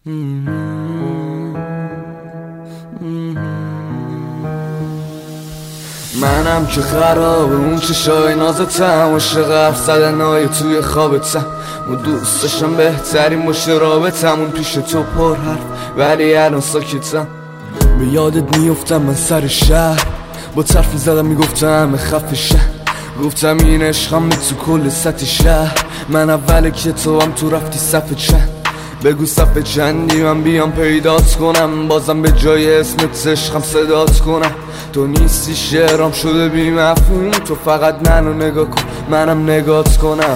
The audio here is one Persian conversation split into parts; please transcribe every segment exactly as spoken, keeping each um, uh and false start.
منم که خرابه اون چشای نازتم، عاشق حرف زدنای توی خوابتم، و دوست داشتم بهترین باشه رابطمون پیش تو پر حرف ولی الان ساکتم. به یادت میفتم من سر شهر با طرف میزدم میگفتم خفه شهر، گفتم این عشقم تو کل سطح شهر، من اوله که تو هم تو رفتی صفحه چند، بگو صفحه چندی من بیام پیدات کنم، بازم به جای اسمت عشقم صدات کنم. تو نیستی شعرام شده بی مفهوم، تو فقط منو نگاه کن منم نگات کنم.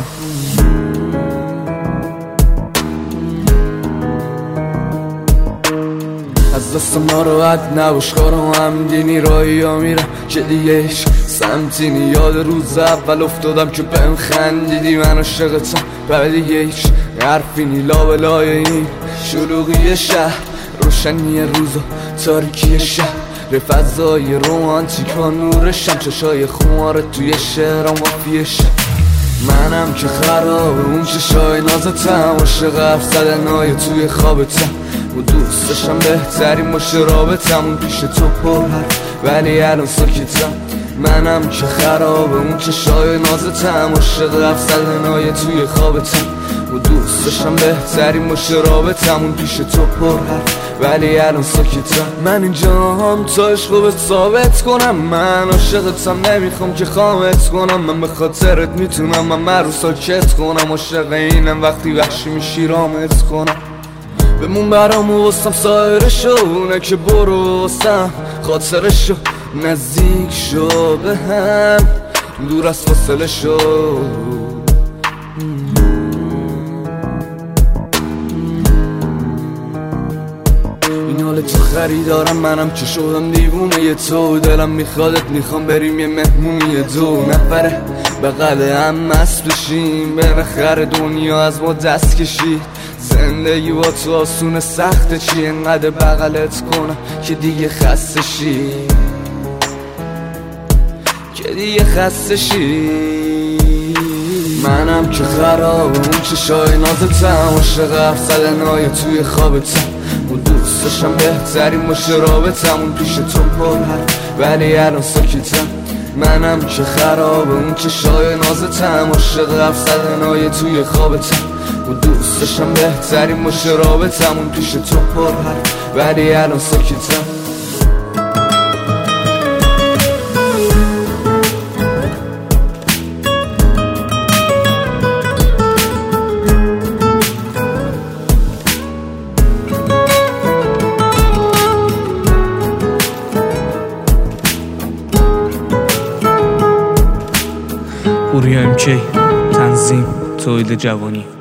از دستم ناراحت نباش، کارم همدینی راهی ها میرم که دیگه عشق سمتینی. یاد روز اول افتادم که بهم خندیدی، من عاشقتم و دیگه هیچ حرفی نی. لابلای این شلوغی شهر، روشنی روز و تاریکی شهر، فضای رومانتیک و نورشم، چشای خماره توی شهرم وافیشم. منم که خرابه اون چشای نازتم، عاشق حرف زدنای توی خوابتم، و دوست داشتم بهترین باشه رابطمون پیش تو پر حرف ولی الان ساکتم. منم که خرابه اون چشای نازتم، عاشق حرف زدنای توی خوابتم، و دوست داشتم بهترین باشه رابطمون پیش تو پر حرف ولی الان ساکتم. من اینجا هم تا عشقو بهت ثابت کنم، من عاشقتم نمیخوام که خامت کنم، من به خاطرت میتونم من مرو ساکت کنم، عاشق اینم وقتی وحشی میشی رامت کنم. بمون برام و وستم سایرشو، اونه که برو وستم خاطرشو، نزدیک شو به هم دور از فاصله شو. این حال تو خریدارم، منم که شدم دیوونه یه تو، دلم میخوادت میخوام بریم یه مهمونی دو نفره بغل هم مست بشیم، بالاخره دنیا از ما دست کشید. زندگی با تو آسونه سخته چی، انقدر بغلت کنم که دیگه خسته شی، که دیگه خسته شی. منم که خرابه اون چشای نازتم، عاشق حرف زدنای توی خوابتم، و دوست داشتم بهترین باشه رابطمون پیش تو پر حرف ولی الان ساکتم. منم که خرابه اون چشای نازتم، عاشق حرف زدنای توی خوابتم، و دوست داشتم بهترین باشه رابطمون پیش تو پر حرف ولی الان ساکتم. پوریا امکی، تنظیم تولید جوانی.